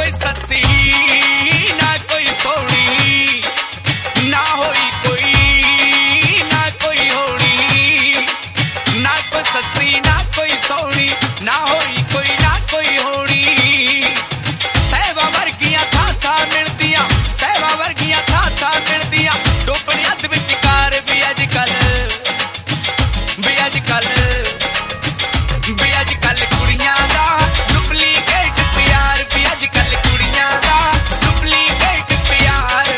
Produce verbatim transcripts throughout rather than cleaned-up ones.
कोई सच्सी ना कोई सोनी, ना होई कोई ना कोई होनी, ना कोई सच्सी ना कोई सोनी, ना होई कोई ना कोई होनी। सहवा वर्गियां था था मिलदियां, सहवा वर्गियां था था मिलदियां, डोबने हद विचकार भी अजकल भी अजकल भी अजकल कुड़ियां दा डुप्लीकेट प्यार भी अजकल कुड़ियां दा डुप्लीकेट प्यार।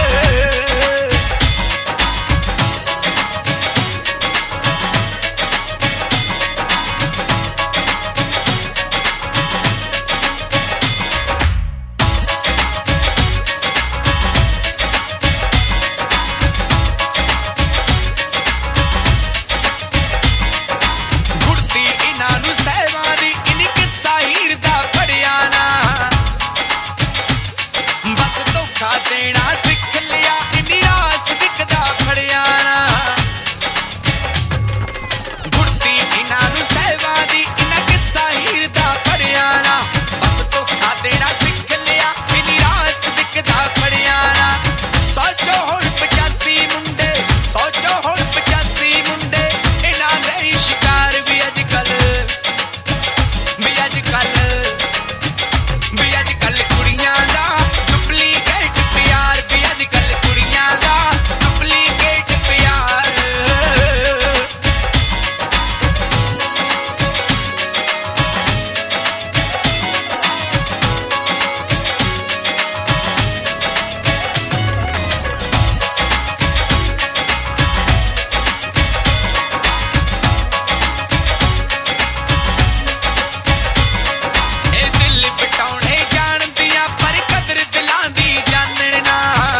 गुड़ती इन्हां नूं सहवां दी इन्हीं किस्सा हीर दा पढ़िया ना, बस धोखा देना सिख लिया इन्हीं रास दिखदा फड़िया ना। गुड़ती इन्हां नूं सहवां दी इन्हां किस्सा हीर दा पढ़िया ना, बस धोखा देना सिख लिया इन्हीं रास दिखदा फड़िया ना। सोचो हुण पचासी मुंडे, सोचो हुण पचासी मुंडे, इन्हां दे ही शिकार भी अजकल भी अजकल भी अजकल कुड़ियां दा डुप्लीकेट प्यार भी अजकल कुड़ियां दा डुप्लीकेट प्यार। ए दिल बटाउणे जाणदियां पर कदर दिलां दी जानण ना,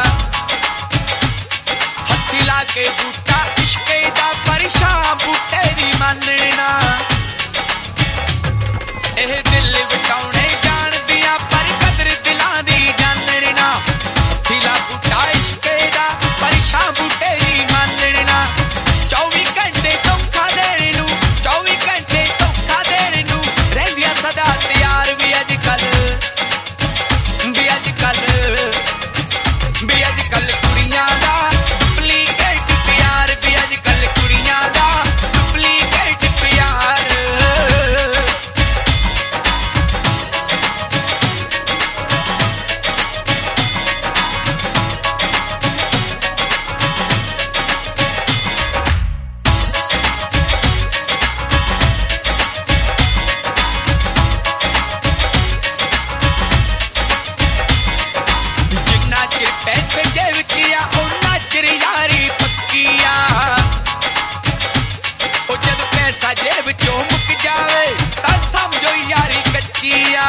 हत्थी ला के बूटा इश्के दा परेशान बूटे दी मानण ना। ਇਹ दिल बटाउणे जाणदियां पर कदर दिलां दी जानण ना, हत्थी ला बूटा इश्के दा परेशान बूटे दी मानण ना। चौबी घंटे धोखा देण नूं, चौबी घंटे धोखा देण नूं रहंदियां सदा तैयार भी अजकल भी अजकल भी अजकल कुड़ियां दा डुप्लीकेट प्यार भी अजकल कुड़ियां दा डुप्लीकेट प्यार। जिन्ना चिर पैसे जेब च आ उन्ना चिर यारी पक्की आ, ओ जद पैसा जेब चों मुक जावे तां समझो यारी कच्ची आ।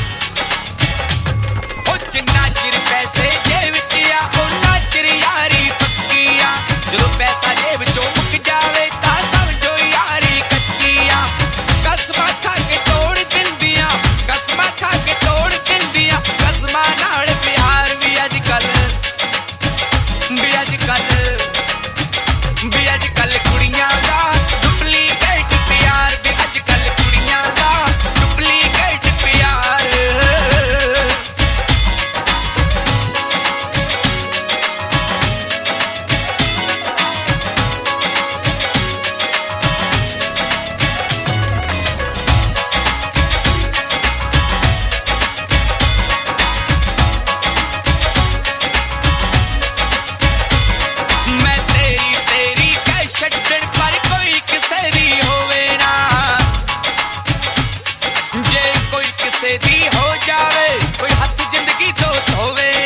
ओ जिन्ना चिर पैसे जेब च आ उन्ना चिर यारी पक्की आ, जदों पैसा जेब चों मुक जावे तां समझो यारी कच्ची आ। कसमां खा के तोड़ दिंदियां, कसमां खा के तोड़ दिंदियां, कसमां नाल प्यार भी अजकल भी अजकल भी अजकल कुड़ियां दा डुप्लीकेट प्यार भी अजकल कुड़ियां दा डुप्लीकेट प्यार। मैं तेरी तेरी कह छड्डण पर कोई किसे दी होवे ना, जे कोई किसे दी हो जावे कोई हथ जिंदगी तो धोवे